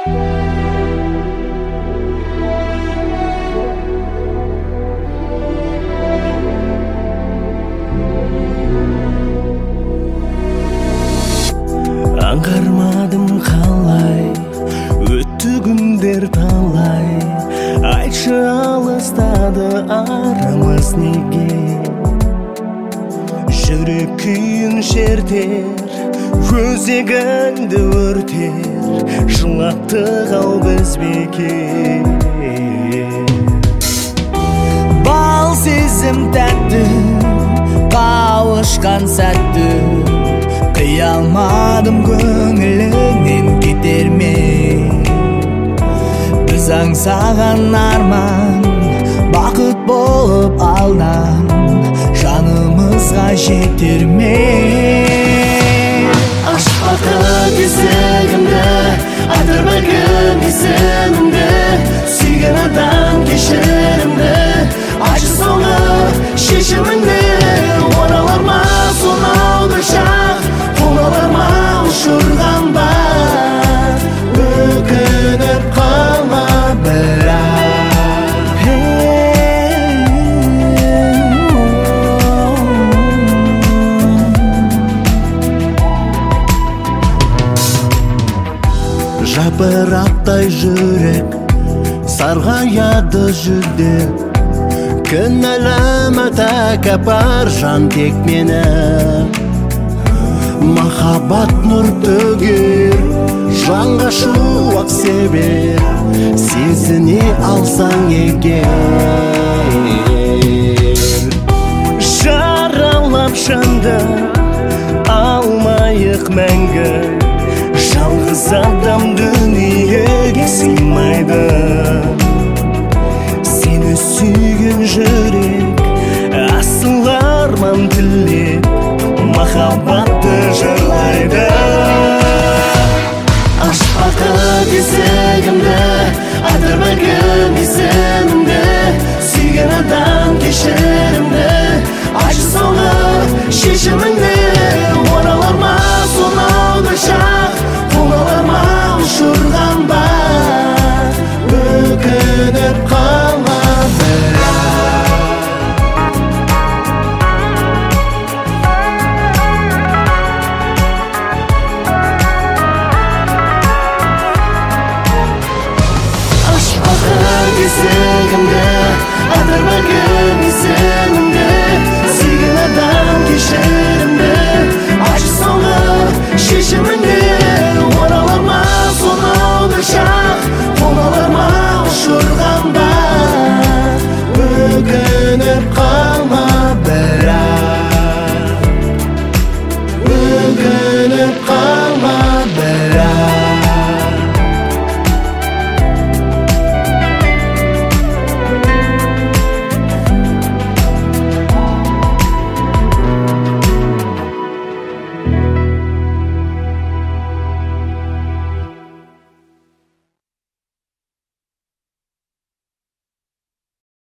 Аңғармадым қалай өтті күндер талай, айтшы алыстады арамыз неге? Жүрек күйін шертер, өзегіңді өртер, жылаттық ау біз бекер. Бал сезім тәтті, қауышқан сәтті, қия алмадым көңіліңнен кетер ме? Біз аңсаған арман бақыт болып алдан, жанымызға жетер ме? Ашпады есігімді, атыр бәлкім есімімді, сүйген адам кешірімді, айтшы соңғы шешіміңді. Оралар ма сонау бір шақ, қоңалар ма ұшырған бақ, өкініп қалма бірақ. Жапырақтай жүрек сарғаяды жүдеп, кінәләмә тәкаппар жан тек мені. Махаббат нұр төгер, жанға шуақ себер, сезіне алсаң егер. Жаралап жанды алмайық мәңгі, жалғыз адам дүниеге сыймайды. Сені сүйген жүрек асыл арман тілеп, махаббатты жырлайды. Ашпады есігімді, атыр бәлкім есімімді, сүйген адам кешірімді, айтшы соңғы шешіміңді. Оралар ма сонау бір шақ, қоңалар ма ұшырған бақ, өкініп қалма бірақ. Ашпады есігімді, атыр бәлкім есімімді, сүйген адам кешір